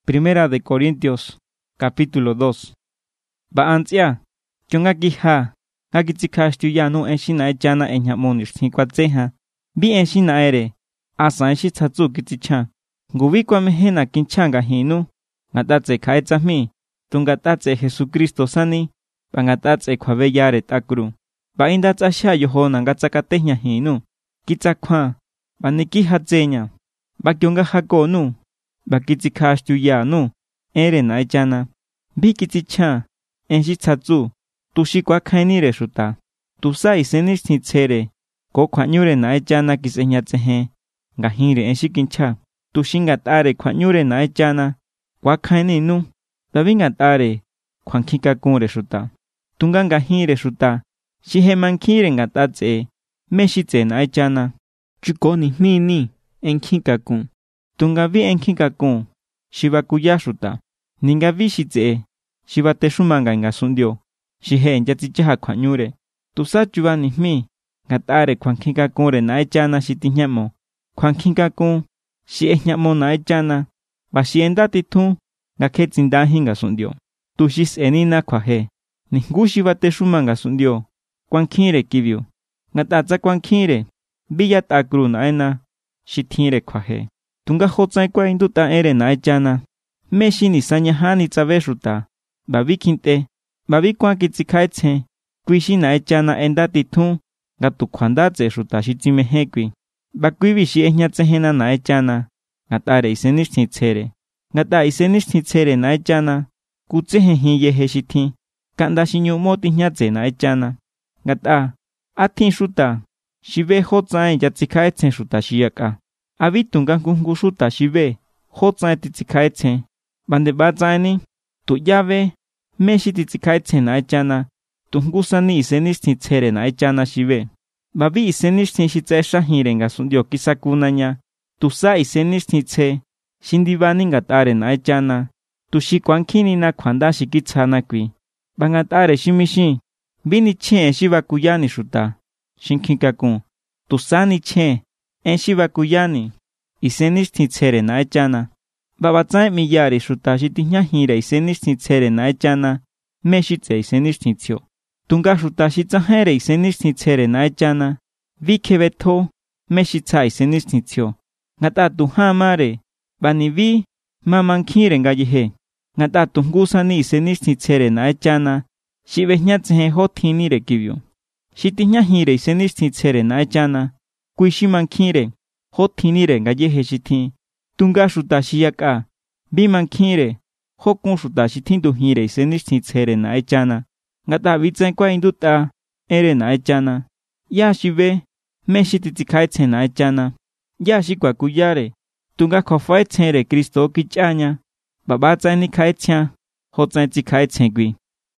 Primera de Corintios, capítulo 2. Ba'antzia, kyongakiha, hakitsikashtyuyanu enshina echana enyamonir sinkwatseha, bi enshina ere, asa enshitsatsu kitsicha, ngubikwa mehena kinchanga hinu, ngatatse kaetsahmi, tungatatse Jesucristo sani, pangatatse kwabeyare takru. Ba'indatsasha yohona ngatsakatehnya hinu, kitsakwa, banikihatsenya, bakyongahakonu, bakitsikashtuyanu, ere na echana, bikitsicha, enshitsatsu, tushikwa kainire shuta, tusa isenishitsere, kokwanyure na echana kisenyatsehe, ngahire enshikincha, tushingatare kwanyure na echana, kwakaininu, babingatare, kwankikakure shuta, tungangahire shuta, shihemankire ngatatse, meshitse na echana, chukoni mini, enkikakun. Tungavi enkikakun, shibakuya shuta, ningavi shitse, shibateshumanga ngasundio, shihe enjatsichaha kwanyure, tusachuba nihmi, ngatare kwankikakure na echana shitinyamo, kwankikakun, shiehnyamo na echana, bashienda titu, ngaketsindahi ngasundio, tushis enina kwahe, ningu shibateshumanga ngasundio, kwankire kibyo, ngatatsa kwankire, biyat akru na ena, shitire kwahe. Tunga hotsai kwa induta ere na echana, meshi ni sanyahani tsabeshuta, babikinte, babikwa kitsikaitse, kuishi na echana endatitu, gatukwandatse shuta shitsimehekwi, bakwibishi ehnatsehena na echana, gatare isenishtitsere, gata isenishtitsere na echana, kutsehehi yeheshiti, kanda shinyumoti hnatse na echana, gata, atin shuta, shibe hotsai yatsikaitse shuta shiyaka. Abitunga kunkushuta shibe, hotsai titsikaitse, bande batsaini, tu llave, meshi titsikaitse na echana, tungusani isenishtitsere na echana shibe. Babi isenishtitshe shahire ngasundio kisakunanya, tusa isenishtitse, shindibani ngatare na echana, tushikwankini na kwanda shikitsana kwi. Bangatare shimishi, bini che shibakuyani shuta, shinkikakun, tusani che, enshibakuyani, isenishtitsere na echana, babatsai miyari shuta shitinyahire isenishtitsere na echana, meshitse isenishtitsyo. Tunga shuta shitsahere isenishtitsere na echana, vikebeto, meshitsa isenishtitsyo. Ngata tuhamare, banivi, mamankire ngayehe. Ngata tungusani isenishtitsere na echana, shibehnatsehe hotinire kibyo. Shitinyahire isenishtitsere na echana, kuishimankire, hotinire ngayehe shitin, tunga shuta shiyaka, bimankire, hokun shuta shitinduhire isenishtitsere na echana, ngata bitsenkwa induta, ere na echana, ya shibe, meshititsikaitse na echana, ya shikwakuyare, tunga kofaitsere Kristo kichanya, babatsaini kaitsya, hotsaitsikaitsegwi.